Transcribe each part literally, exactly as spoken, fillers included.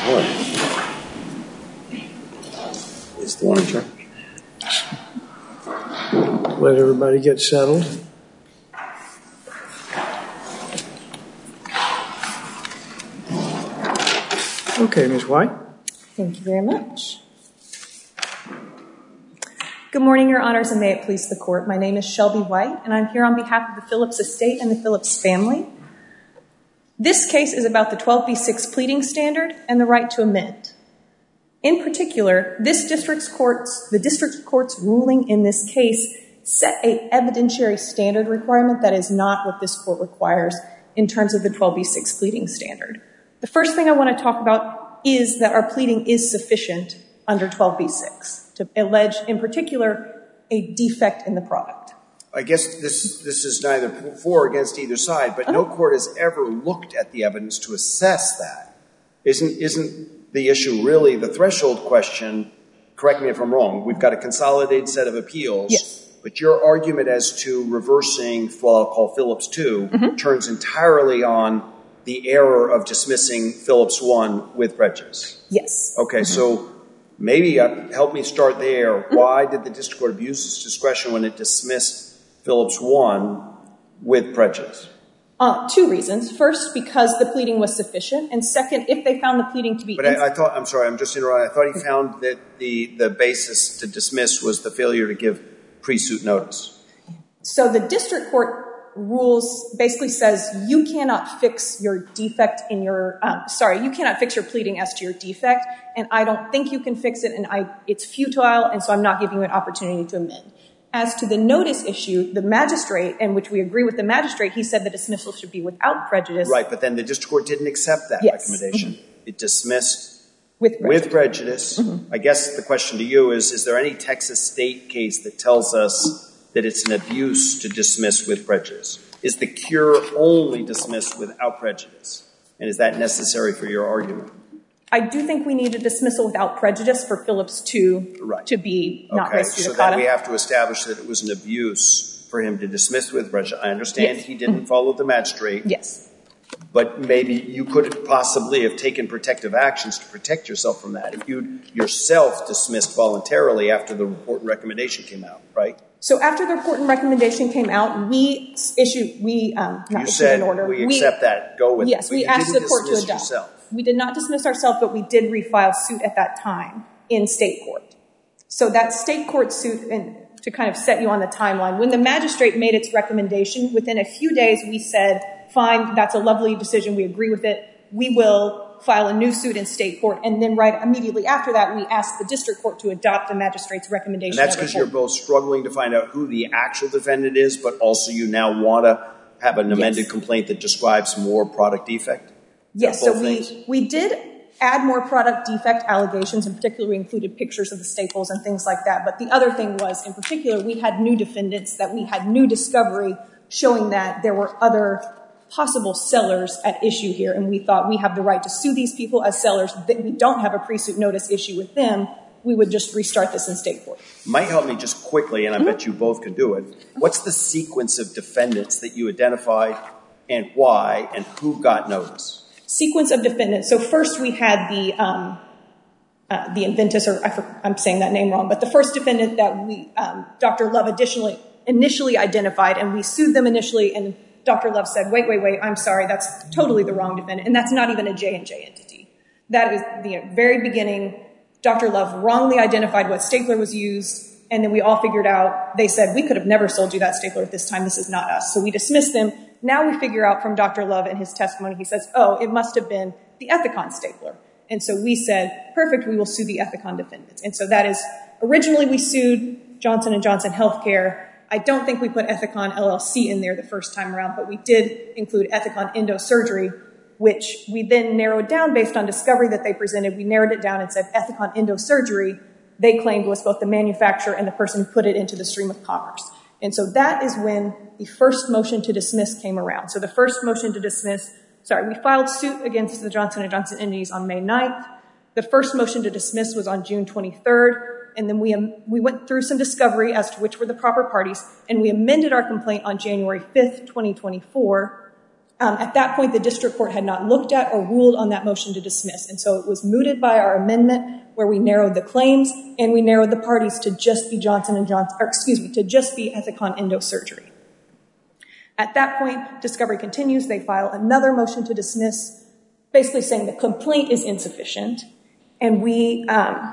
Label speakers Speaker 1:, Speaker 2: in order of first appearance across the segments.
Speaker 1: Is the one in charge?
Speaker 2: Let everybody get settled. Okay, Miz White.
Speaker 3: Thank you very much. Good morning, Your Honors, and may it please the Court. My name is Shelby White, and I'm here on behalf of the Phillips estate and the Phillips family. This case is about the twelve B six pleading standard and the right to amend. In particular, this district's court's, the district court's ruling in this case set a evidentiary standard requirement that is not what this court requires in terms of the twelve B six pleading standard. The first thing I want to talk about is that our pleading is sufficient under twelve B six to allege, in particular, a defect in the product.
Speaker 1: I guess this this is neither for or against either side, but no court has ever looked at the evidence to assess that. Isn't isn't the issue really the threshold question? Correct me if I'm wrong. We've got a consolidated set of appeals.
Speaker 3: Yes.
Speaker 1: But your argument as to reversing what I'll call Phillips two mm-hmm. turns entirely on the error of dismissing Phillips one with prejudice.
Speaker 3: Yes.
Speaker 1: Okay, mm-hmm. so maybe uh, help me start there. Mm-hmm. Why did the district court abuse its discretion when it dismissed Phillips one with prejudice?
Speaker 3: Uh, two reasons. First, because the pleading was sufficient. And second, if they found the pleading to be...
Speaker 1: But I, I thought, I'm sorry, I'm just interrupting. I thought he found that the, the basis to dismiss was the failure to give pre-suit notice.
Speaker 3: So the district court rules basically says you cannot fix your defect in your... Um, sorry, you cannot fix your pleading as to your defect, and I don't think you can fix it, and I it's futile, and so I'm not giving you an opportunity to amend. As to the notice issue, the magistrate, in which we agree with the magistrate, he said the dismissal should be without prejudice.
Speaker 1: Right, but then the district court didn't accept that
Speaker 3: yes.
Speaker 1: recommendation.
Speaker 3: Mm-hmm.
Speaker 1: It dismissed
Speaker 3: with prejudice.
Speaker 1: With prejudice. Mm-hmm. I guess the question to you is, is there any Texas state case that tells us that it's an abuse to dismiss with prejudice? Is the cure only dismissed without prejudice? And is that necessary for your argument?
Speaker 3: I do think we need a dismissal without prejudice for Phillips two right. to be not
Speaker 1: okay,
Speaker 3: res judicata.
Speaker 1: So then we have to establish that it was an abuse for him to dismiss with prejudice. I understand yes. he didn't mm-hmm. follow the magistrate.
Speaker 3: Yes.
Speaker 1: But maybe you could possibly have taken protective actions to protect yourself from that if you yourself dismissed voluntarily after the report and recommendation came out, right?
Speaker 3: So after the report and recommendation came out, we issued, we, um, not
Speaker 1: you
Speaker 3: issued
Speaker 1: said
Speaker 3: an order.
Speaker 1: we accept we, that, go with
Speaker 3: yes,
Speaker 1: it. Yes,
Speaker 3: we asked the court to adopt.
Speaker 1: Yourself.
Speaker 3: We did not dismiss ourselves, but we did refile suit at that time in state court. So that state court suit, and to kind of set you on the timeline, when the magistrate made its recommendation, within a few days we said, fine, that's a lovely decision, we agree with it, we will file a new suit in state court, and then right immediately after that we asked the district court to adopt the magistrate's recommendation.
Speaker 1: And that's because you're both struggling to find out who the actual defendant is, but also you now want to have an amended yes. complaint that describes more product defect?
Speaker 3: Yes, so we, we did add more product defect allegations. In particular, we included pictures of the staples and things like that. But the other thing was, in particular, we had new defendants, that we had new discovery showing that there were other possible sellers at issue here. And we thought we have the right to sue these people as sellers. That we don't have a pre-suit notice issue with them. We would just restart this in state court.
Speaker 1: Might help me just quickly, and I mm-hmm. bet you both can do it. What's the sequence of defendants that you identified and why and who got notice?
Speaker 3: Sequence of defendants. So first we had the um, uh, the Inventus, or I, I'm saying that name wrong, but the first defendant that we, um, Doctor Love additionally initially identified, and we sued them initially, and Doctor Love said, wait, wait, wait, I'm sorry, that's totally the wrong defendant, and that's not even a J and J entity. That is the very beginning. Doctor Love wrongly identified what stapler was used, and then we all figured out, they said, we could have never sold you that stapler at this time, this is not us. So we dismissed them. Now we figure out from Doctor Love and his testimony, he says, oh, it must have been the Ethicon stapler. And so we said, perfect, we will sue the Ethicon defendants. And so that is, originally we sued Johnson and Johnson Healthcare. I don't think we put Ethicon L L C in there the first time around, but we did include Ethicon Endosurgery, which we then narrowed down based on discovery that they presented. We narrowed it down and said Ethicon Endosurgery, they claimed was both the manufacturer and the person who put it into the stream of commerce. And so that is when the first motion to dismiss came around. So the first motion to dismiss, sorry, we filed suit against the Johnson and Johnson entities on May ninth. The first motion to dismiss was on June twenty-third. And then we um, we went through some discovery as to which were the proper parties, and we amended our complaint on January fifth, twenty twenty-four. Um, at that point, the district court had not looked at or ruled on that motion to dismiss. And so it was mooted by our amendment where we narrowed the claims and we narrowed the parties to just be Johnson and Johnson, or excuse me, to just be Ethicon Endosurgery. At that point, discovery continues. They file another motion to dismiss, basically saying the complaint is insufficient. And we, um,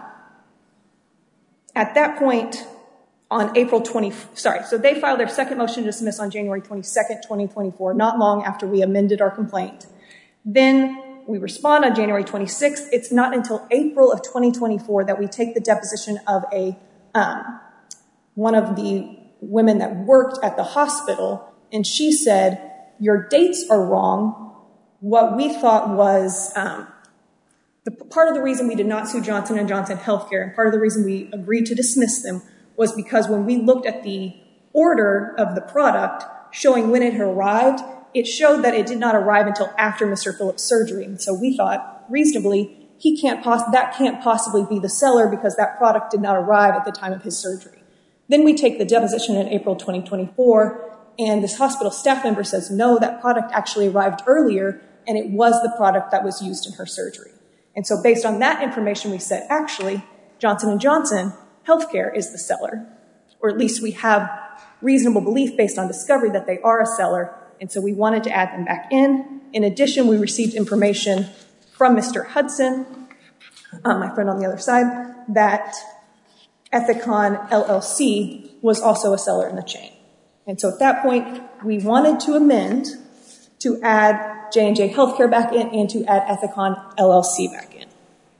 Speaker 3: at that point, on April twentieth, sorry, so they filed their second motion to dismiss on January twenty-second, twenty twenty-four, not long after we amended our complaint. Then we respond on January twenty-sixth. It's not until April of twenty twenty-four that we take the deposition of a um, one of the women that worked at the hospital, and she said, your dates are wrong. What we thought was um, the part of the reason we did not sue Johnson and Johnson Healthcare, and part of the reason we agreed to dismiss them, was because when we looked at the order of the product showing when it had arrived, it showed that it did not arrive until after Mister Phillips' surgery. And so we thought, reasonably, he can't poss- that can't possibly be the seller because that product did not arrive at the time of his surgery. Then we take the deposition in April twenty twenty-four, and this hospital staff member says, no, that product actually arrived earlier, and it was the product that was used in her surgery. And so based on that information, we said, actually, Johnson and Johnson Healthcare is the seller, or at least we have reasonable belief based on discovery that they are a seller, and so we wanted to add them back in. In addition, we received information from Mister Hudson, um, my friend on the other side, that Ethicon L L C was also a seller in the chain. And so at that point, we wanted to amend to add J and J Healthcare back in and to add Ethicon L L C back in.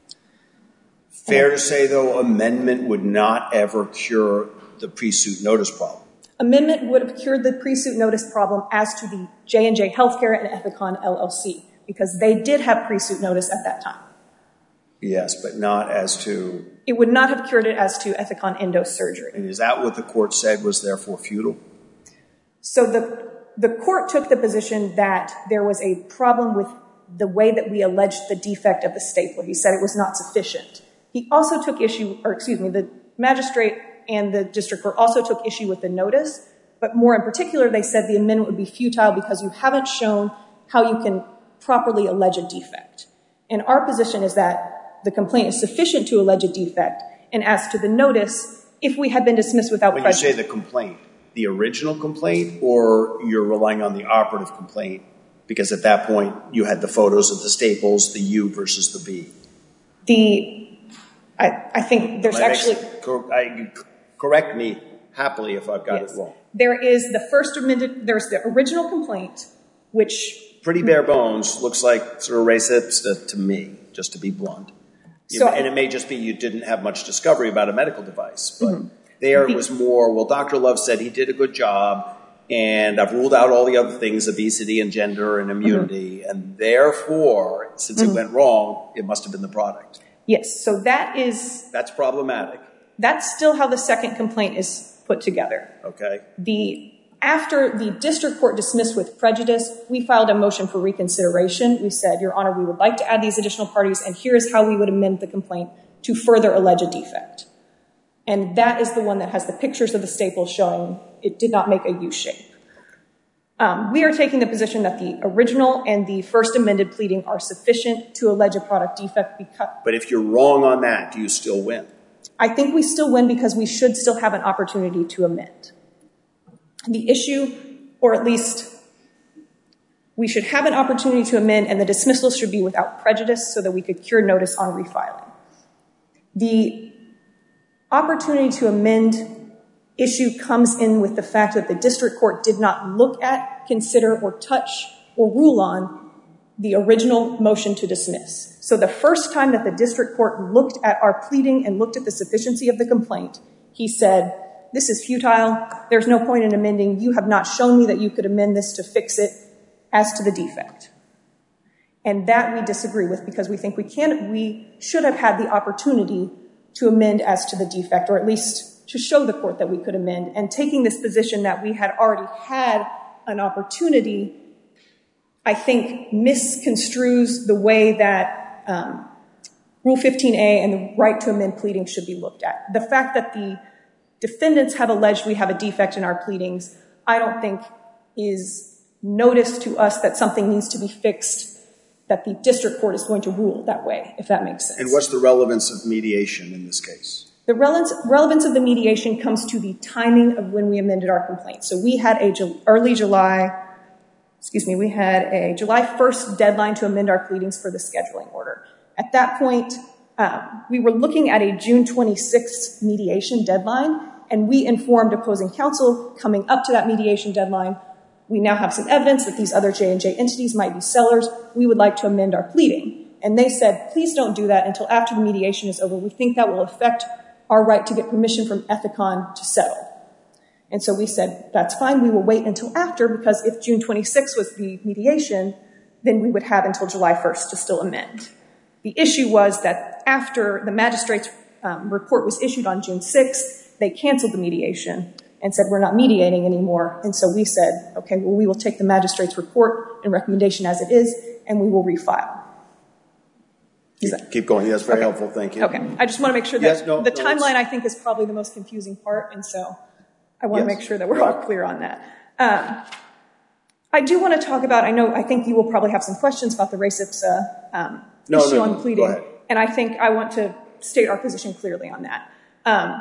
Speaker 1: Fair to say, though, amendment would not ever cure the pre-suit notice problem.
Speaker 3: Amendment would have cured the pre-suit notice problem as to the J and J Healthcare and Ethicon L L C, because they did have pre-suit notice at that time.
Speaker 1: Yes, but not as to...
Speaker 3: It would not have cured it as to Ethicon Endosurgery.
Speaker 1: And is that what the court said was therefore futile?
Speaker 3: So the the court took the position that there was a problem with the way that we alleged the defect of the stapler. He said it was not sufficient. He also took issue, or excuse me, the magistrate and the district court also took issue with the notice, but more in particular, they said the amendment would be futile because you haven't shown how you can properly allege a defect. And our position is that the complaint is sufficient to allege a defect, and as to the notice, if we had been dismissed without
Speaker 1: when
Speaker 3: prejudice...
Speaker 1: When you say the complaint, the original complaint, or you're relying on the operative complaint, because at that point you had the photos of the staples, the U versus the B?
Speaker 3: The... I, I think there's actually...
Speaker 1: Cor- I, correct me happily if I've got
Speaker 3: yes.
Speaker 1: it wrong.
Speaker 3: There is the first amended... There's the original complaint, which...
Speaker 1: Pretty bare bones, looks like sort of racist to, to me, just to be blunt. You
Speaker 3: So,
Speaker 1: know, and it may just be you didn't have much discovery about a medical device, but
Speaker 3: mm-hmm.
Speaker 1: there it was more, well, Doctor Love said he did a good job, and I've ruled out all the other things, obesity and gender and immunity, mm-hmm. and therefore, since mm-hmm. it went wrong, it must have been the product.
Speaker 3: Yes, so that is...
Speaker 1: That's problematic.
Speaker 3: That's still how the second complaint is put together.
Speaker 1: Okay.
Speaker 3: The after the district court dismissed with prejudice, we filed a motion for reconsideration. We said, Your Honor, we would like to add these additional parties, and here's how we would amend the complaint to further allege a defect. And that is the one that has the pictures of the staples showing it did not make a U shape. Um, we are taking the position that the original and the first amended pleading are sufficient to allege a product defect. Because
Speaker 1: but if you're wrong on that, do you still win?
Speaker 3: I think we still win because we should still have an opportunity to amend. The issue, or at least we should have an opportunity to amend, and the dismissal should be without prejudice so that we could cure notice on refiling. The opportunity to amend issue comes in with the fact that the district court did not look at, consider, or touch, or rule on the original motion to dismiss. So the first time that the district court looked at our pleading and looked at the sufficiency of the complaint, he said, this is futile. There's no point in amending. You have not shown me that you could amend this to fix it as to the defect. And that we disagree with because we think we can, we should have had the opportunity to amend as to the defect, or at least to show the court that we could amend. And taking this position that we had already had an opportunity, I think misconstrues the way that um, Rule fifteen A and the right to amend pleading should be looked at. The fact that the defendants have alleged we have a defect in our pleadings, I don't think is notice to us that something needs to be fixed, that the district court is going to rule that way, if that makes sense.
Speaker 1: And what's the relevance of mediation in this case?
Speaker 3: The relevance, relevance of the mediation comes to the timing of when we amended our complaint. So we had a Ju- early July, excuse me, we had a July first deadline to amend our pleadings for the scheduling order. At that point, um, we were looking at a June twenty-sixth mediation deadline, and we informed opposing counsel coming up to that mediation deadline, we now have some evidence that these other J and J entities might be sellers. We would like to amend our pleading. And they said, please don't do that until after the mediation is over. We think that will affect our right to get permission from Ethicon to settle. And so we said, that's fine. We will wait until after, because if June twenty-sixth was the mediation, then we would have until July first to still amend. The issue was that after the magistrate's um, report was issued on June sixth, they canceled the mediation and said, we're not mediating anymore. And so we said, okay, well, we will take the magistrate's report and recommendation as it is, and we will refile.
Speaker 1: Keep, keep going. That's very
Speaker 3: okay.
Speaker 1: helpful. Thank you.
Speaker 3: Okay. I just want to make sure that
Speaker 1: yes, no,
Speaker 3: the
Speaker 1: no,
Speaker 3: timeline, I think, is probably the most confusing part, and so I want
Speaker 1: yes.
Speaker 3: to make sure that we're all clear on that. Um, I do want to talk about, I know, I think you will probably have some questions about the res ipsa um,
Speaker 1: no,
Speaker 3: issue
Speaker 1: no,
Speaker 3: on
Speaker 1: no.
Speaker 3: pleading, and I think I want to state our position clearly on that. Um,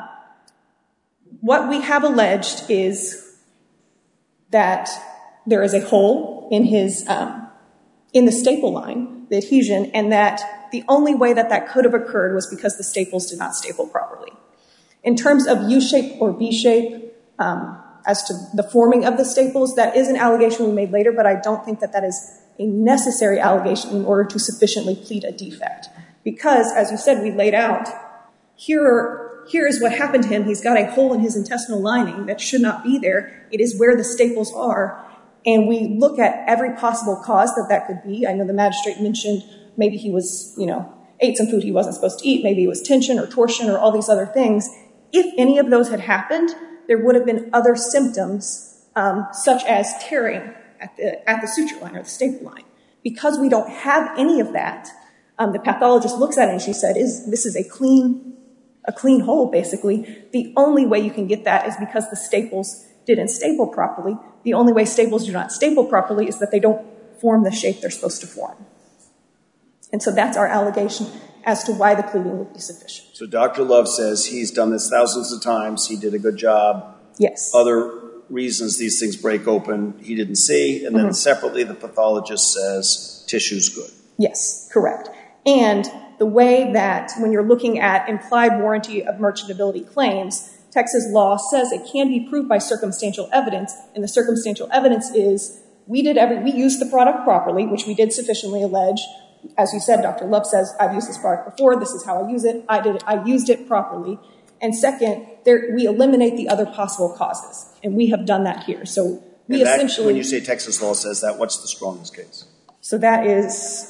Speaker 3: what we have alleged is that there is a hole in his, um, in the staple line, the adhesion, and that the only way that that could have occurred was because the staples did not staple properly. In terms of U-shape or V-shape, um, as to the forming of the staples, that is an allegation we made later, but I don't think that that is a necessary allegation in order to sufficiently plead a defect. Because, as you said, we laid out, here, here is what happened to him. He's got a hole in his intestinal lining that should not be there. It is where the staples are. And we look at every possible cause that that could be. I know the magistrate mentioned maybe he was, you know, ate some food he wasn't supposed to eat. Maybe it was tension or torsion or all these other things. If any of those had happened, there would have been other symptoms, um, such as tearing at the, at the suture line or the staple line. Because we don't have any of that, um, the pathologist looks at it and she said, "Is this is a clean, a clean hole, basically. The only way you can get that is because the staples didn't staple properly. The only way staples do not staple properly is that they don't form the shape they're supposed to form." And so that's our allegation as to why the pleading would be sufficient.
Speaker 1: So Doctor Love says he's done this thousands of times. He did a good job.
Speaker 3: Yes.
Speaker 1: Other reasons these things break open he didn't see. And then mm-hmm. separately the pathologist says tissue's good.
Speaker 3: Yes, correct. And the way that when you're looking at implied warranty of merchantability claims, Texas law says it can be proved by circumstantial evidence. And the circumstantial evidence is we did every, we used the product properly, which we did sufficiently allege. As you said, Doctor Love says, I've used this product before. This is how I use it. I did it. I used it properly. And second, there, we eliminate the other possible causes. And we have done that here. So we
Speaker 1: and that,
Speaker 3: essentially...
Speaker 1: when you say Texas law says that, what's the strongest case?
Speaker 3: So that is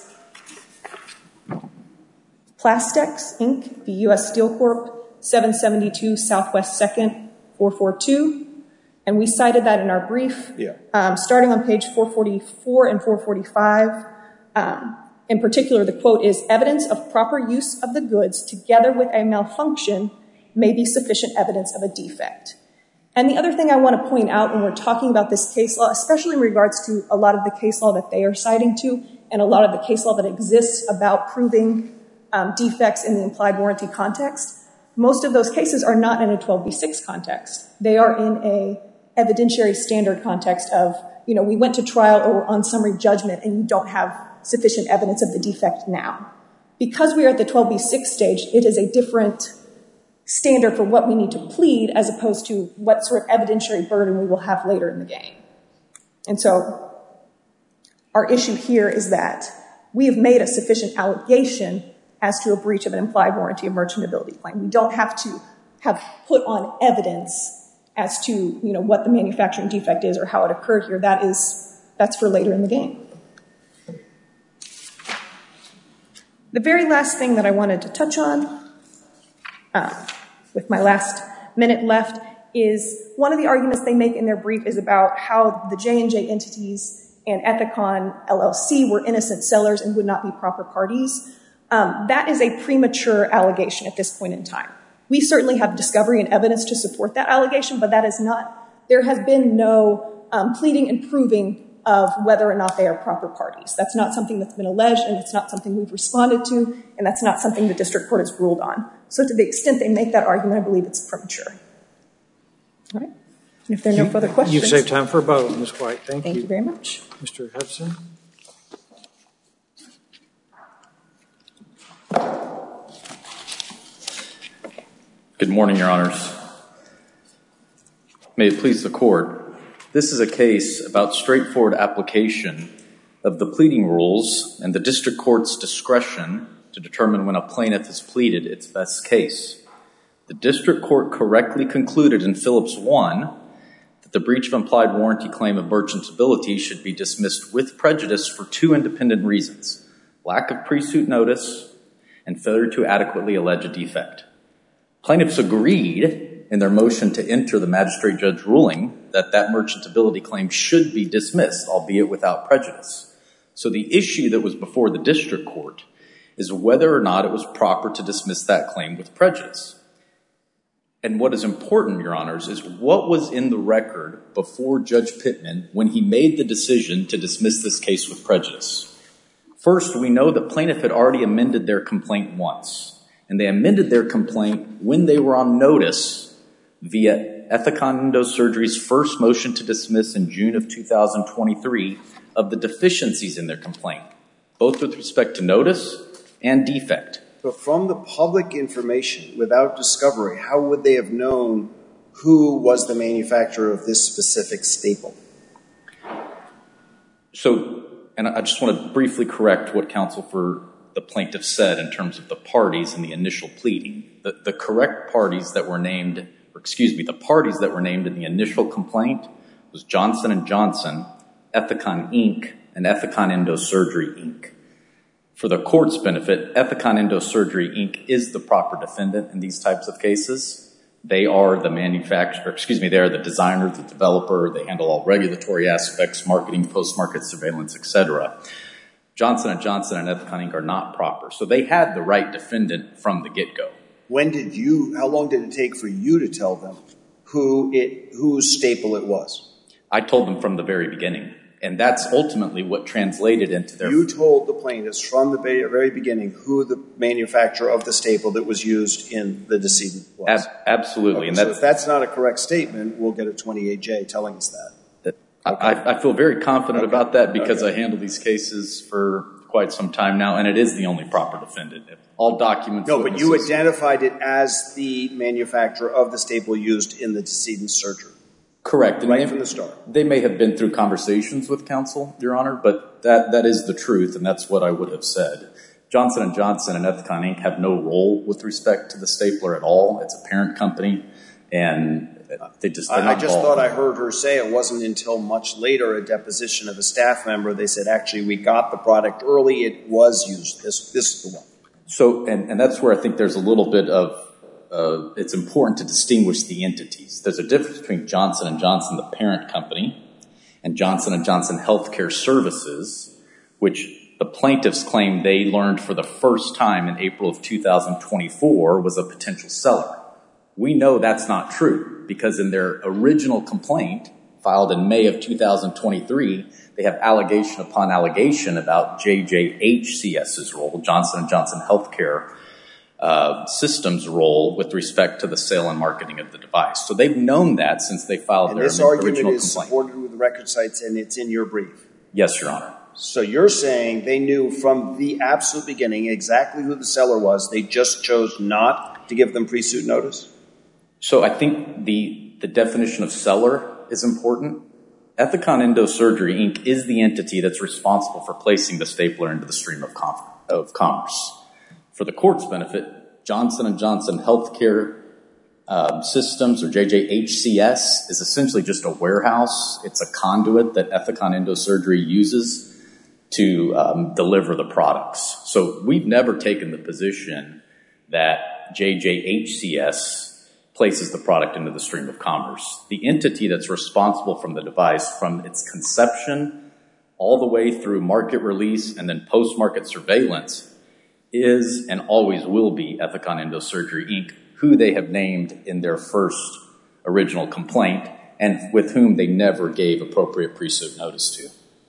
Speaker 3: Plastex, Incorporated, the U S Steel Corp, seven seventy-two Southwest second, four forty-two. And we cited that in our brief.
Speaker 1: Yeah.
Speaker 3: Um, starting on page four forty-four and four forty-five. Um, In particular, the quote is, "Evidence of proper use of the goods together with a malfunction may be sufficient evidence of a defect." And the other thing I want to point out when we're talking about this case law, especially in regards to a lot of the case law that they are citing to and a lot of the case law that exists about proving um, defects in the implied warranty context, most of those cases are not in a twelve b six context. They are in a evidentiary standard context of, you know, we went to trial or on summary judgment and you don't have sufficient evidence of the defect now. Because we are at the twelve b six stage, it is a different standard for what we need to plead as opposed to what sort of evidentiary burden we will have later in the game. And so our issue here is that we have made a sufficient allegation as to a breach of an implied warranty of merchantability claim. We don't have to have put on evidence as to, you know, what the manufacturing defect is or how it occurred here. That is, that's for later in the game. The very last thing that I wanted to touch on, uh, with my last minute left, is one of the arguments they make in their brief is about how the J and J entities and Ethicon L L C were innocent sellers and would not be proper parties. Um, that is a premature allegation at this point in time. We certainly have discovery and evidence to support that allegation, but that is not, there has been no um, pleading and proving of whether or not they are proper parties. That's not something that's been alleged, and it's not something we've responded to, and that's not something the district court has ruled on. So to the extent they make that argument, I believe it's premature. All right. And if there are no
Speaker 2: you,
Speaker 3: further questions.
Speaker 2: You've saved time for a vote, Miz White. Thank,
Speaker 3: thank
Speaker 2: you.
Speaker 3: you very much.
Speaker 2: Mister Hudson.
Speaker 4: Good morning, Your Honors. May it please the Court, this is a case about straightforward application of the pleading rules and the district court's discretion to determine when a plaintiff has pleaded its best case. The district court correctly concluded in Phillips one that the breach of implied warranty claim of merchantability should be dismissed with prejudice for two independent reasons: lack of pre-suit notice and failure to adequately allege a defect. Plaintiffs agreed in their motion to enter the magistrate judge ruling that that merchantability claim should be dismissed, albeit without prejudice. So the issue that was before the district court is whether or not it was proper to dismiss that claim with prejudice. And what is important, Your Honors, is what was in the record before Judge Pittman when he made the decision to dismiss this case with prejudice. First, we know that plaintiff had already amended their complaint once. And they amended their complaint when they were on notice via Ethicon Endosurgery's first motion to dismiss in June of two thousand twenty-three of the deficiencies in their complaint, both with respect to notice and defect.
Speaker 1: But from the public information, without discovery, how would they have known who was the manufacturer of this specific staple?
Speaker 4: So, and I just want to briefly correct what counsel for the plaintiff said in terms of the parties in the initial pleading. The, the correct parties that were named, or excuse me, the parties that were named in the initial complaint was Johnson and Johnson, Ethicon Incorporated, and Ethicon Endosurgery Incorporated. For the court's benefit, Ethicon Endosurgery Incorporated is the proper defendant in these types of cases. They are the manufacturer, excuse me, they are the designer, the developer, they handle all regulatory aspects, marketing, post-market surveillance, et cetera. Johnson and Johnson and Ethicon Incorporated are not proper. So they had the right defendant from the get-go.
Speaker 1: When did you, how long did it take for you to tell them who it, whose staple it was?
Speaker 4: I told them from the very beginning. And that's ultimately what translated into their...
Speaker 1: You told the plaintiffs from the very beginning who the manufacturer of the staple that was used in the decedent was?
Speaker 4: Ab- absolutely.
Speaker 1: Okay,
Speaker 4: and
Speaker 1: so
Speaker 4: that's,
Speaker 1: if that's not a correct statement, we'll get a twenty-eight J telling us that.
Speaker 4: I, I feel very confident okay. about that because okay. I handle these cases for quite some time now, and it is the only proper defendant. All documents...
Speaker 1: No, but you identified it as the manufacturer of the staple used in the decedent's surgery.
Speaker 4: Correct.
Speaker 1: Right
Speaker 4: they,
Speaker 1: from the start.
Speaker 4: They may have been through conversations with counsel, Your Honor, but that, that is the truth, and that's what I would have said. Johnson and Johnson and Ethicon Incorporated have no role with respect to the stapler at all. It's a parent company, and... They just,
Speaker 1: I, I just thought I heard her say it wasn't until much later, a deposition of a staff member, they said, actually, we got the product early. It was used. This, this is the one.
Speaker 4: So, and, and that's where I think there's a little bit of, uh, it's important to distinguish the entities. There's a difference between Johnson and Johnson, the parent company, and Johnson and Johnson Healthcare Services, which the plaintiffs claim they learned for the first time in April of two thousand twenty-four was a potential seller. We know that's not true because in their original complaint filed in May of two thousand twenty-three, they have allegation upon allegation about J J H C S's role, Johnson and Johnson Healthcare uh, Systems role with respect to the sale and marketing of the device. So they've known that since they filed
Speaker 1: and
Speaker 4: their
Speaker 1: this
Speaker 4: original
Speaker 1: argument
Speaker 4: complaint.
Speaker 1: is supported with the record sites and it's in your brief.
Speaker 4: Yes, Your Honor.
Speaker 1: So you're saying they knew from the absolute beginning exactly who the seller was. They just chose not to give them pre-suit notice?
Speaker 4: So I think the, the definition of seller is important. Ethicon Endosurgery Incorporated is the entity that's responsible for placing the stapler into the stream of, com- of commerce. For the court's benefit, Johnson and Johnson Healthcare uh, Systems, or J J H C S, is essentially just a warehouse. It's a conduit that Ethicon Endosurgery uses to um, deliver the products. So we've never taken the position that J J H C S places the product into the stream of commerce. The entity that's responsible from the device, from its conception all the way through market release and then post-market surveillance, is and always will be Ethicon Endosurgery Incorporated, who they have named in their first original complaint and with whom they never gave appropriate pre-suit notice to.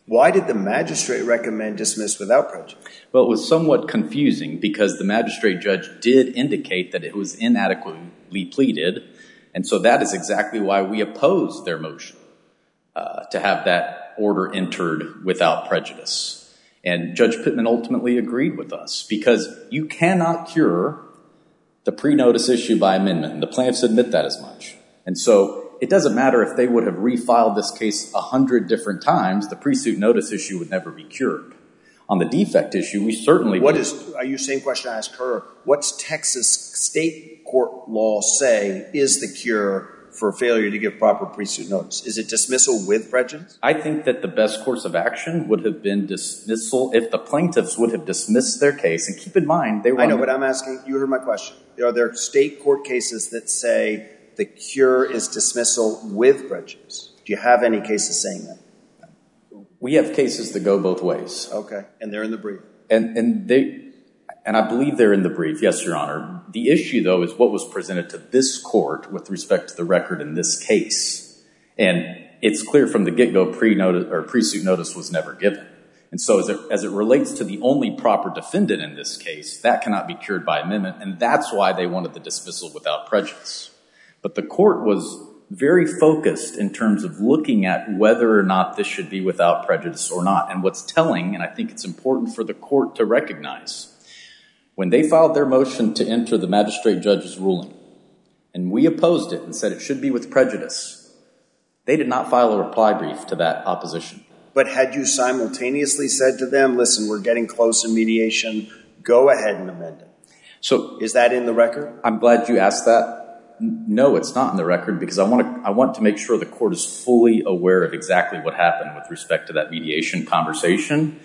Speaker 1: Why did the magistrate recommend dismiss without prejudice?
Speaker 4: Well, it was somewhat confusing because the magistrate judge did indicate that it was inadequately pleaded, and so that is exactly why we opposed their motion uh, to have that order entered without prejudice. And Judge Pittman ultimately agreed with us because you cannot cure the pre-notice issue by amendment, and the plaintiffs admit that as much. And so it doesn't matter if they would have refiled this case a hundred different times, the pre-suit notice issue would never be cured. On the defect issue, we certainly...
Speaker 1: What is, are you same question I asked her, what's Texas state court law say is the cure for failure to give proper pre-suit notice? Is it dismissal with prejudice?
Speaker 4: I think that the best course of action would have been dismissal if the plaintiffs would have dismissed their case. And keep in mind, they were...
Speaker 1: I know, but I'm asking, you heard my question. Are there state court cases that say the cure is dismissal with prejudice? Do you have any cases saying that?
Speaker 4: We have cases that go both ways.
Speaker 1: Okay, and they're in the brief.
Speaker 4: And and they and I believe they're in the brief, yes, Your Honor. The issue, though, is what was presented to this court with respect to the record in this case. And it's clear from the get-go pre-notice or pre-suit notice was never given. And so as it, as it relates to the only proper defendant in this case, that cannot be cured by amendment, and that's why they wanted the dismissal without prejudice. But the court was very focused in terms of looking at whether or not this should be without prejudice or not. And what's telling, and I think it's important for the court to recognize, when they filed their motion to enter the magistrate judge's ruling, and we opposed it and said it should be with prejudice, they did not file a reply brief to that opposition.
Speaker 1: But had you simultaneously said to them, listen, we're getting close in mediation, go ahead and amend it?
Speaker 4: So
Speaker 1: is that in the record?
Speaker 4: I'm glad you asked that. No, it's not in the record because I want to I want to make sure the court is fully aware of exactly what happened with respect to that mediation conversation.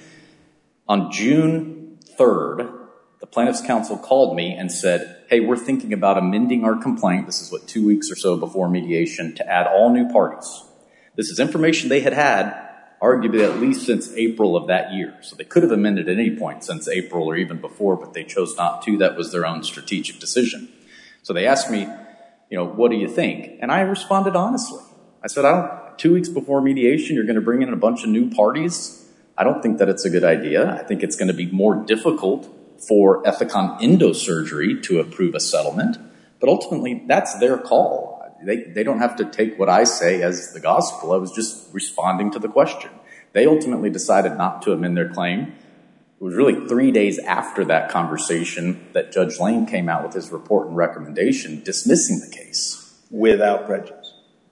Speaker 4: On June third, the plaintiff's counsel called me and said, hey, we're thinking about amending our complaint. This is what, two weeks or so before mediation, to add all new parties. This is information they had had arguably at least since April of that year. So they could have amended at any point since April or even before, but they chose not to. That was their own strategic decision. So they asked me, you know, what do you think? And I responded honestly. I said, I don't, two weeks before mediation, you're going to bring in a bunch of new parties. I don't think that it's a good idea. I think it's going to be more difficult for Ethicon Endosurgery to approve a settlement. But ultimately, that's their call. They, they don't have to take what I say as the gospel. I was just responding to the question. They ultimately decided not to amend their claim. It was really three days after that conversation that Judge Lane came out with his report and recommendation dismissing the case.
Speaker 1: Without prejudice?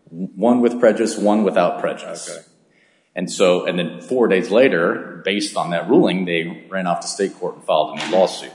Speaker 4: One with prejudice, one without prejudice.
Speaker 1: Okay.
Speaker 4: And so, and then four days later, based on that ruling, they ran off to state court and filed a new lawsuit.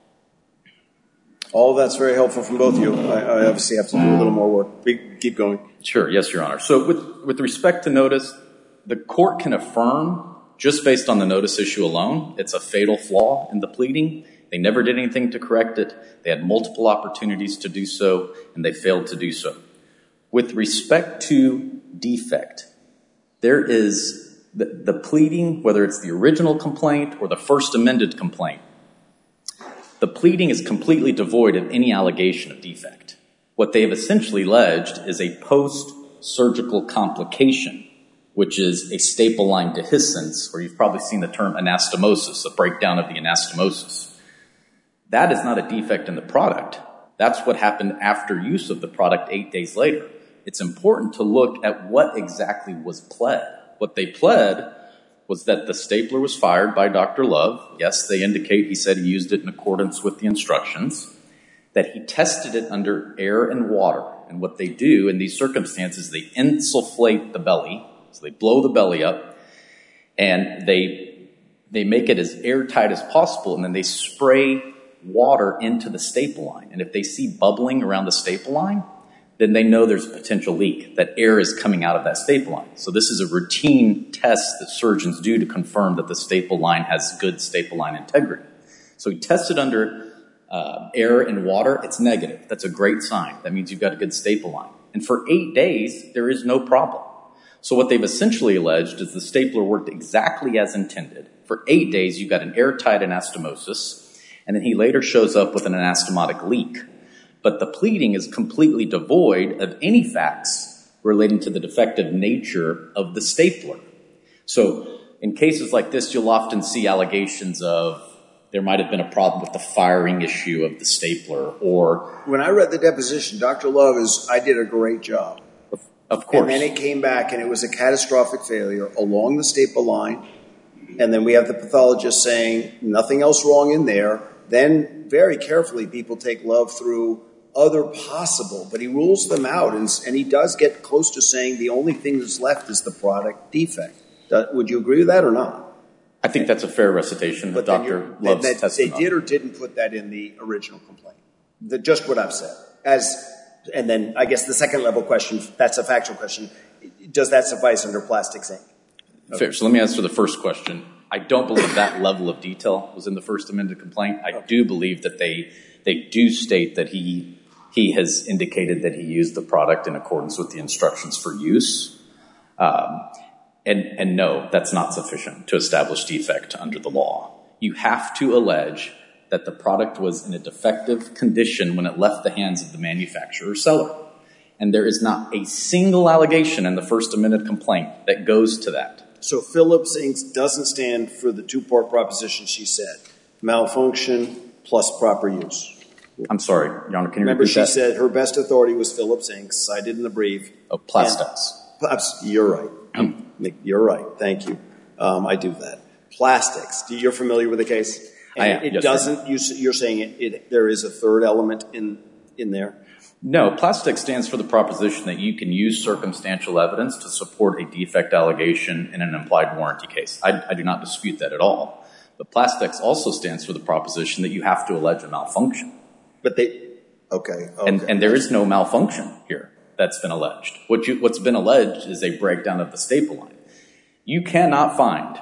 Speaker 1: All of that's very helpful from both of you. I, I obviously have to do a little more work. Keep going.
Speaker 4: Sure. Yes, Your Honor. So with, with respect to notice, the court can affirm just based on the notice issue alone. It's a fatal flaw in the pleading. They never did anything to correct it. They had multiple opportunities to do so, and they failed to do so. With respect to defect, there is the, the pleading, whether it's the original complaint or the first amended complaint, the pleading is completely devoid of any allegation of defect. What they have essentially alleged is a post-surgical complication, which is a staple line dehiscence, or you've probably seen the term anastomosis, a breakdown of the anastomosis. That is not a defect in the product. That's what happened after use of the product eight days later. It's important to look at what exactly was pled. What they pled was that the stapler was fired by Doctor Love. Yes, they indicate he said he used it in accordance with the instructions, that he tested it under air and water. And what they do in these circumstances, they insufflate the belly. So they blow the belly up, and they they make it as airtight as possible, and then they spray water into the staple line. And if they see bubbling around the staple line, then they know there's a potential leak, that air is coming out of that staple line. So this is a routine test that surgeons do to confirm that the staple line has good staple line integrity. So he tested under uh, air and water. It's negative. That's a great sign. That means you've got a good staple line. And for eight days, there is no problem. So what they've essentially alleged is the stapler worked exactly as intended. For eight days, you got an airtight anastomosis, and then he later shows up with an anastomotic leak. But the pleading is completely devoid of any facts relating to the defective nature of the stapler. So in cases like this, you'll often see allegations of there might have been a problem with the firing issue of the stapler, or...
Speaker 1: When I read the deposition, Doctor Love is, I did a great job.
Speaker 4: Of, of course.
Speaker 1: And then it came back and it was a catastrophic failure along the staple line. And then we have the pathologist saying nothing else wrong in there. Then very carefully people take Love through other possible, but he rules them out. And, and he does get close to saying the only thing that's left is the product defect. Would you agree with that or not?
Speaker 4: I think that's a fair recitation of Doctor Love's
Speaker 1: that,
Speaker 4: testimony.
Speaker 1: They did or didn't put that in the original complaint. The, just what I've said. As, and then I guess the second level question, that's a factual question. Does that suffice under Plastics Incorporated? Okay.
Speaker 4: Fair. So let me answer the first question. I don't believe that level of detail was in the first amended complaint. I okay. do believe that they they do state that he he has indicated that he used the product in accordance with the instructions for use. Um, And, and no, that's not sufficient to establish defect under the law. You have to allege that the product was in a defective condition when it left the hands of the manufacturer or seller. And there is not a single allegation in the First Amendment complaint that goes to that.
Speaker 1: So Phillips Incorporated doesn't stand for the two-part proposition she said, malfunction plus proper use.
Speaker 4: I'm sorry, Your Honor, can you
Speaker 1: Remember
Speaker 4: repeat that?
Speaker 1: Remember she said her best authority was Phillips Incorporated, cited in the brief.
Speaker 4: Oh, Plastics.
Speaker 1: And, you're right. You're right. Thank you. Um, I do that. Plastics. You're familiar with the case? And
Speaker 4: I am.
Speaker 1: It
Speaker 4: yes,
Speaker 1: doesn't. You, you're saying it, it. There is a third element in in there.
Speaker 4: No. Plastics stands for the proposition that you can use circumstantial evidence to support a defect allegation in an implied warranty case. I, I do not dispute that at all. But Plastics also stands for the proposition that you have to allege a malfunction.
Speaker 1: But they. Okay. okay.
Speaker 4: And, and there is no malfunction here that's been alleged. What you, what's been alleged is a breakdown of the staple line. You cannot find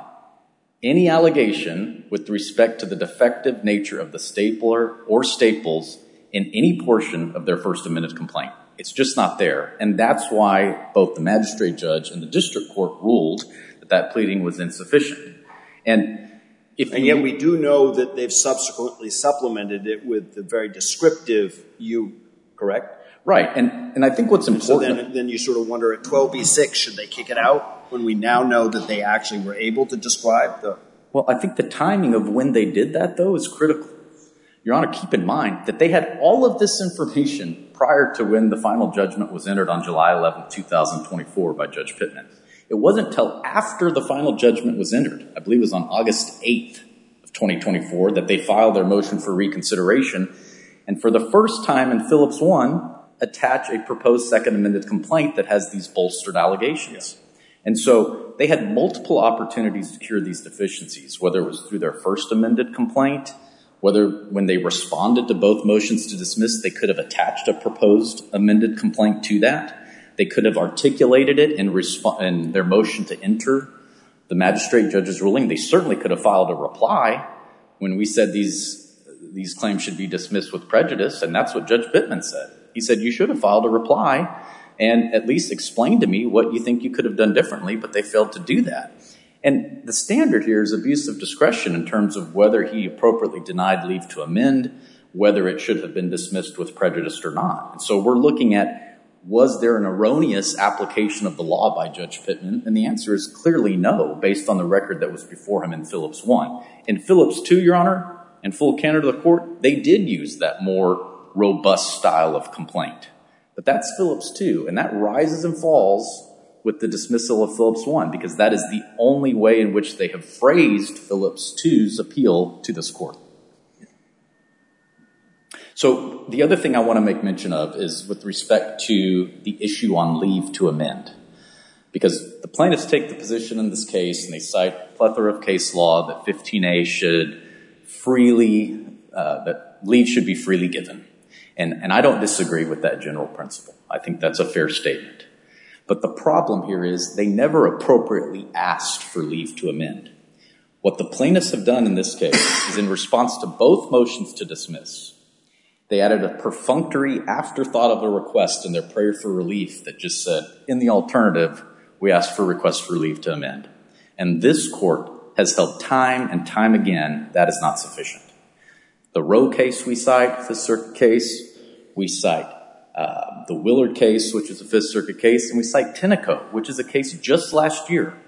Speaker 4: any allegation with respect to the defective nature of the stapler or staples in any portion of their First Amendment complaint. It's just not there. And that's why both the magistrate judge and the district court ruled that that pleading was insufficient. And if
Speaker 1: and yet we do know that they've subsequently supplemented it with the very descriptive you, correct?
Speaker 4: Right, and, and I think what's important...
Speaker 1: So then, then you sort of wonder, at twelve B six, should they kick it out when we now know that they actually were able to describe the...
Speaker 4: Well, I think the timing of when they did that, though, is critical. Your Honor, keep in mind that they had all of this information prior to when the final judgment was entered on July eleventh, twenty twenty-four by Judge Pittman. It wasn't until after the final judgment was entered, I believe it was on August eighth of twenty twenty-four, that they filed their motion for reconsideration. And for the first time in Phillips one, attach a proposed Second Amendment complaint that has these bolstered allegations. And so they had multiple opportunities to cure these deficiencies, whether it was through their First Amendment complaint, whether when they responded to both motions to dismiss, they could have attached a proposed amended complaint to that. They could have articulated it in, resp- in their motion to enter the magistrate judge's ruling. They certainly could have filed a reply when we said these, these claims should be dismissed with prejudice, and that's what Judge Pittman said. He said, you should have filed a reply and at least explain to me what you think you could have done differently, but they failed to do that. And the standard here is abuse of discretion in terms of whether he appropriately denied leave to amend, whether it should have been dismissed with prejudice or not. And so we're looking at, was there an erroneous application of the law by Judge Pittman? And the answer is clearly no, based on the record that was before him in Phillips one. In Phillips two, Your Honor, in full candor to the court, they did use that more robust style of complaint. But that's Phillips two, and that rises and falls with the dismissal of Phillips one, because that is the only way in which they have phrased Phillips two's appeal to this court. So the other thing I want to make mention of is with respect to the issue on leave to amend. Because the plaintiffs take the position in this case, and they cite a plethora of case law that fifteen A should freely, uh, that leave should be freely given. And, and I don't disagree with that general principle. I think that's a fair statement. But the problem here is they never appropriately asked for leave to amend. What the plaintiffs have done in this case is in response to both motions to dismiss, they added a perfunctory afterthought of a request in their prayer for relief that just said, in the alternative, we ask for request for leave to amend. And this court has held time and time again that is not sufficient. The Roe case we cite, Fifth Circuit case, we cite uh, the Willard case, which is a Fifth Circuit case, and we cite Tenneco, which is a case just last year.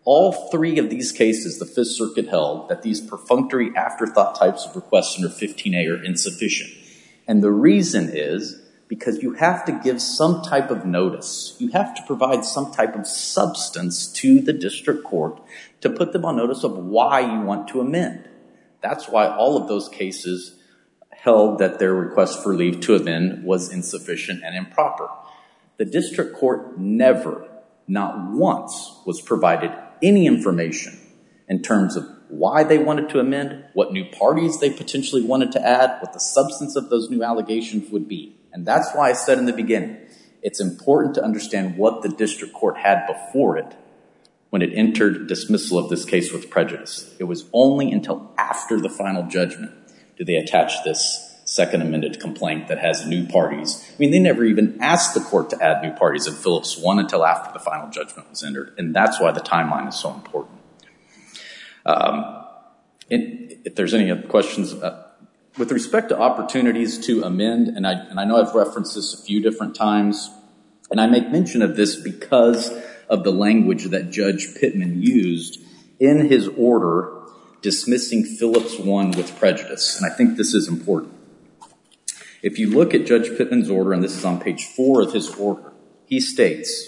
Speaker 4: All three of these cases, the Fifth Circuit held that these perfunctory afterthought types of requests under fifteen A are insufficient. And the reason is because you have to give some type of notice. You have to provide some type of substance to the district court to put them on notice of why you want to amend. That's why all of those cases held that their request for leave to amend was insufficient and improper. The district court never, not once, was provided any information in terms of why they wanted to amend, what new parties they potentially wanted to add, what the substance of those new allegations would be. And that's why I said in the beginning, it's important to understand what the district court had before it when it entered dismissal of this case with prejudice. It was only until after the final judgment did they attach this second amended complaint that has new parties. I mean, they never even asked the court to add new parties in Phillips one until after the final judgment was entered. And that's why the timeline is so important. Um, and if there's any other questions, uh, with respect to opportunities to amend, and I, and I know I've referenced this a few different times, and I make mention of this because of the language that Judge Pittman used in his order dismissing Phillips one with prejudice. And I think this is important. If you look at Judge Pittman's order, and this is on page four of his order, he states,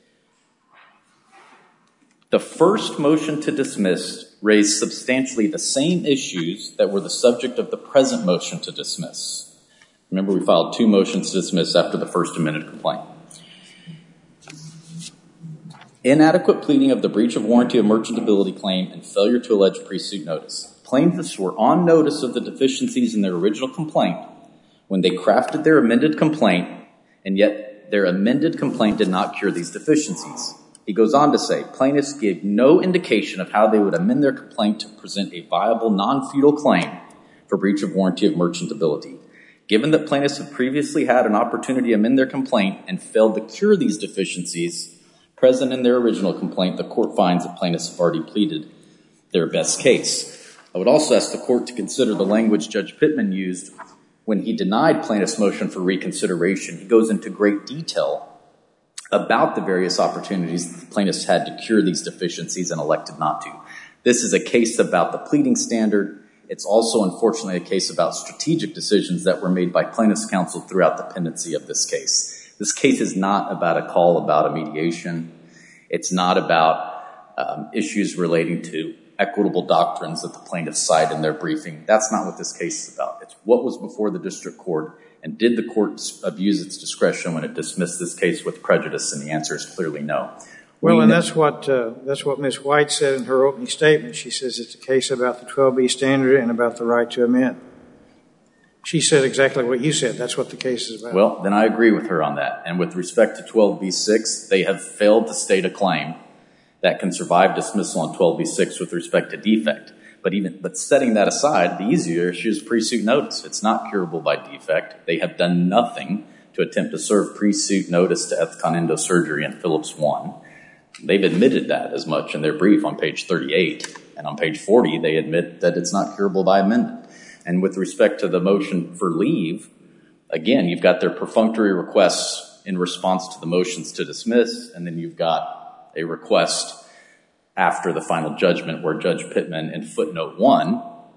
Speaker 4: the first motion to dismiss raised substantially the same issues that were the subject of the present motion to dismiss. Remember, we filed two motions to dismiss after the first amended complaint. Inadequate pleading of the breach of warranty of merchantability claim and failure to allege pre-suit notice. Plaintiffs were on notice of the deficiencies in their original complaint when they crafted their amended complaint, and yet their amended complaint did not cure these deficiencies. He goes on to say, plaintiffs gave no indication of how they would amend their complaint to present a viable, non-feudal claim for breach of warranty of merchantability. Given that plaintiffs had previously had an opportunity to amend their complaint and failed to cure these deficiencies present in their original complaint, the court finds that plaintiffs have already pleaded their best case. I would also ask the court to consider the language Judge Pittman used when he denied plaintiffs' motion for reconsideration. He goes into great detail about the various opportunities the plaintiffs had to cure these deficiencies and elected not to. This is a case about the pleading standard. It's also, unfortunately, a case about strategic decisions that were made by plaintiffs' counsel throughout the pendency of this case. This case is not about a call about a mediation. It's not about um, issues relating to equitable doctrines that the plaintiffs cite in their briefing. That's not what this case is about. It's what was before the district court, and did the court abuse its discretion when it dismissed this case with prejudice? And the answer is clearly no.
Speaker 2: Well, we and that's what uh, that's what Miz White said in her opening statement. She says it's a case about the twelve B standard and about the right to amend. She said exactly what you said. That's what the case is about.
Speaker 4: Well, then I agree with her on that. And with respect to twelve B six, they have failed to state a claim that can survive dismissal on twelve B six with respect to defect. But even but setting that aside, the easier issue is pre-suit notice. It's not curable by defect. They have done nothing to attempt to serve pre-suit notice to Ethicon Endosurgery in Phillips one. They've admitted that as much in their brief on page thirty-eight. And on page forty, they admit that it's not curable by amendment. And with respect to the motion for leave, again, you've got their perfunctory requests in response to the motions to dismiss, and then you've got a request after the final judgment where Judge Pittman in footnote one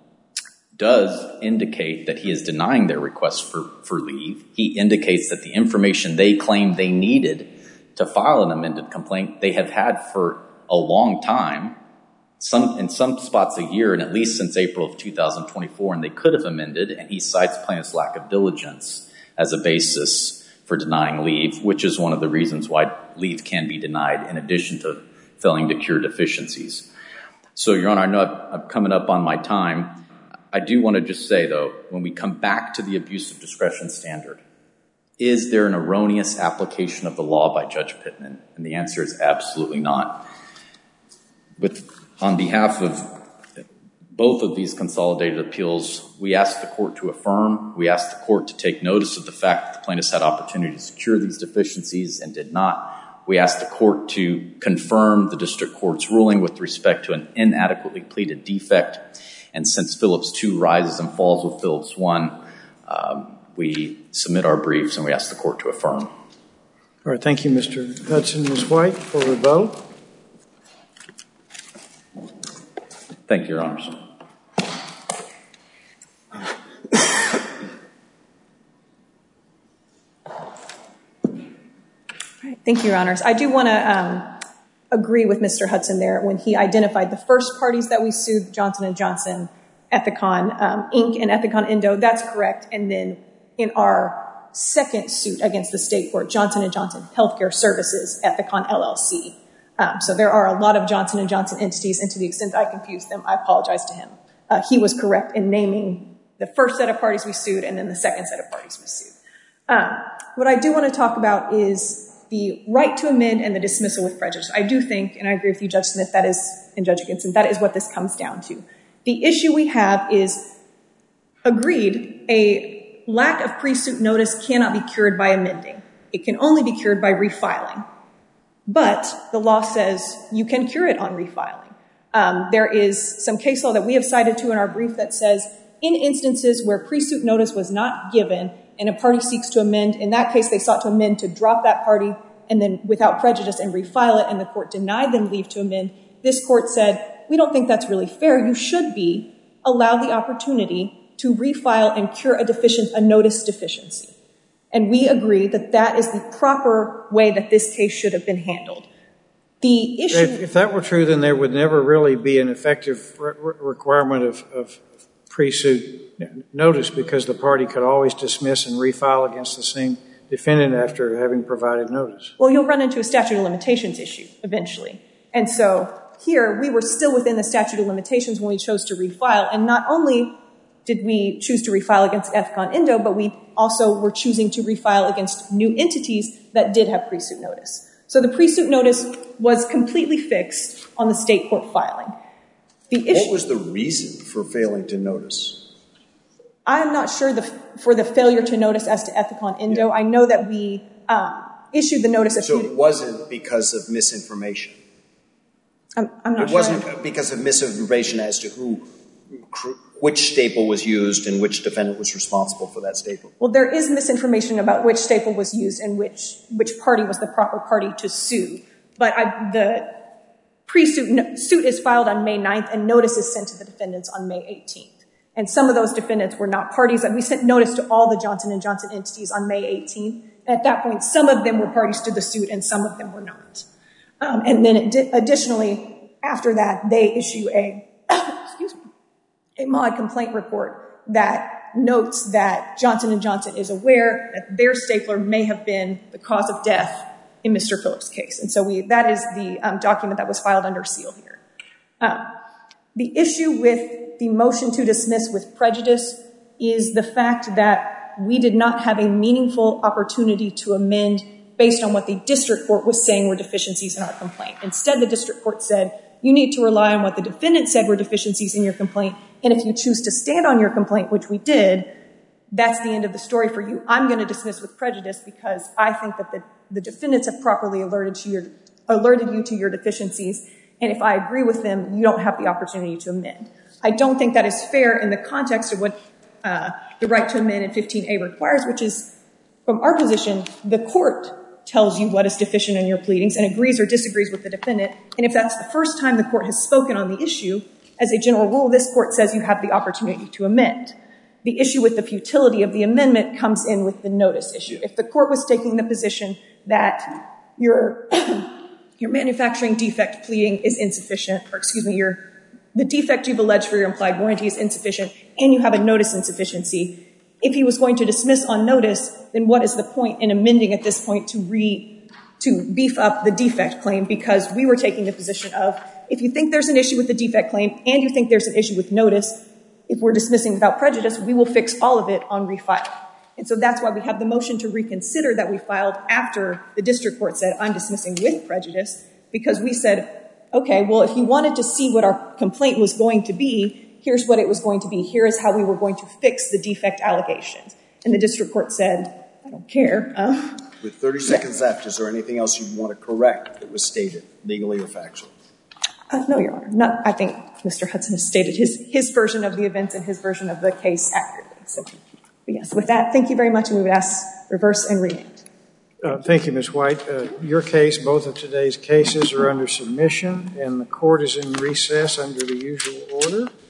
Speaker 4: does indicate that he is denying their request for, for leave. He indicates that the information they claim they needed to file an amended complaint they have had for a long time, some in some spots a year, and at least since April of two thousand twenty-four, and they could have amended, and he cites plaintiff's lack of diligence as a basis for denying leave, which is one of the reasons why leave can be denied in addition to failing to cure deficiencies. So, Your Honor, I know I'm coming up on my time. I do want to just say, though, when we come back to the abuse of discretion standard, is there an erroneous application of the law by Judge Pittman? And the answer is absolutely not. With, on behalf of both of these consolidated appeals, we ask the court to affirm. We ask the court to take notice of the fact that the plaintiffs had opportunities to cure these deficiencies and did not. We ask the court to confirm the district court's ruling with respect to an inadequately pleaded defect. And since Phillips two rises and falls with Phillips one, um, we submit our briefs and we ask the court to affirm.
Speaker 2: All right. Thank you, Mister Hudson. Miz White, for rebuttal.
Speaker 4: Thank you, Your Honors.
Speaker 3: Thank you, Your Honors. I do want to um, agree with Mister Hudson there when he identified the first parties that we sued, Johnson and Johnson, Ethicon um, Incorporated, and Ethicon Indo. That's correct. And then in our second suit against the state court, Johnson and Johnson Healthcare Services, Ethicon L L C. Um, so there are a lot of Johnson and Johnson entities, and to the extent I confused them, I apologize to him. Uh, he was correct in naming the first set of parties we sued and then the second set of parties we sued. Um, what I do want to talk about is the right to amend and the dismissal with prejudice. I do think, and I agree with you, Judge Smith, that is, and Judge Higginson, that is what this comes down to. The issue we have is, agreed, a lack of pre-suit notice cannot be cured by amending. It can only be cured by refiling. But the law says you can cure it on refiling. Um, there is some case law that we have cited to in our brief that says, in instances where pre-suit notice was not given and a party seeks to amend, in that case they sought to amend to drop that party and then without prejudice and refile it, and the court denied them leave to amend. This court said, we don't think that's really fair. You should be allowed the opportunity to refile and cure a deficient, a notice deficiency. And we agree that that is the proper way that this case should have been handled. The issue...
Speaker 2: If, if that were true, then there would never really be an effective re- requirement of, of pre-suit notice, because the party could always dismiss and refile against the same defendant after having provided notice.
Speaker 3: Well, you'll run into a statute of limitations issue eventually. And so here, we were still within the statute of limitations when we chose to refile. And not only did we choose to refile against Ethicon Indo, but we also were choosing to refile against new entities that did have pre-suit notice. So the pre-suit notice was completely fixed on the state court filing. The issue,
Speaker 1: what was the reason for failing to notice?
Speaker 3: I'm not sure the, for the failure to notice as to Ethicon Indo. Yeah. I know that we um, issued the notice.
Speaker 1: So it wasn't because of misinformation?
Speaker 3: I'm, I'm not
Speaker 1: it
Speaker 3: sure.
Speaker 1: It wasn't because of misinformation as to who, which staple was used and which defendant was responsible for that staple?
Speaker 3: Well, there is misinformation about which staple was used and which, which party was the proper party to sue. But I, the pre-suit no, suit is filed on May ninth and notice is sent to the defendants on May eighteenth. And some of those defendants were not parties. We sent notice to all the Johnson and Johnson entities on May eighteenth. And at that point, some of them were parties to the suit and some of them were not. Um, and then it di- additionally, after that, they issue a, excuse me, a mod complaint report that notes that Johnson and Johnson is aware that their stapler may have been the cause of death in Mister Phillips' case. And so we, that is the um, document that was filed under seal here. Um, the issue with the motion to dismiss with prejudice is the fact that we did not have a meaningful opportunity to amend based on what the district court was saying were deficiencies in our complaint. Instead, the district court said, you need to rely on what the defendant said were deficiencies in your complaint, and if you choose to stand on your complaint, which we did, that's the end of the story for you. I'm going to dismiss with prejudice because I think that the, the defendants have properly alerted, to your, alerted you to your deficiencies, and if I agree with them, you don't have the opportunity to amend. I don't think that is fair in the context of what uh, the right to amend in fifteen A requires, which is, from our position, the court tells you what is deficient in your pleadings and agrees or disagrees with the defendant. And if that's the first time the court has spoken on the issue, as a general rule, this court says you have the opportunity to amend. The issue with the futility of the amendment comes in with the notice issue. If the court was taking the position that your, your manufacturing defect pleading is insufficient, or excuse me, your, the defect you've alleged for your implied warranty is insufficient, and you have a notice insufficiency, if he was going to dismiss on notice, then what is the point in amending at this point to re, to beef up the defect claim? Because we were taking the position of, if you think there's an issue with the defect claim and you think there's an issue with notice, if we're dismissing without prejudice, we will fix all of it on refiling. And so that's why we have the motion to reconsider that we filed after the district court said, I'm dismissing with prejudice, because we said, okay, well, if you wanted to see what our complaint was going to be, here's what it was going to be. Here is how we were going to fix the defect allegations. And the district court said, I don't care. Um,
Speaker 1: With thirty seconds yeah. left, is there anything else you want to correct that was stated, legally or factually?
Speaker 3: Uh, no, Your Honor. Not, I think Mister Hudson has stated his, his version of the events and his version of the case accurately. So, but yes, with that, thank you very much, and we would ask reverse and remand.
Speaker 2: Uh, thank you, Miz White. Uh, your case, both of today's cases are under submission, and the court is in recess under the usual order.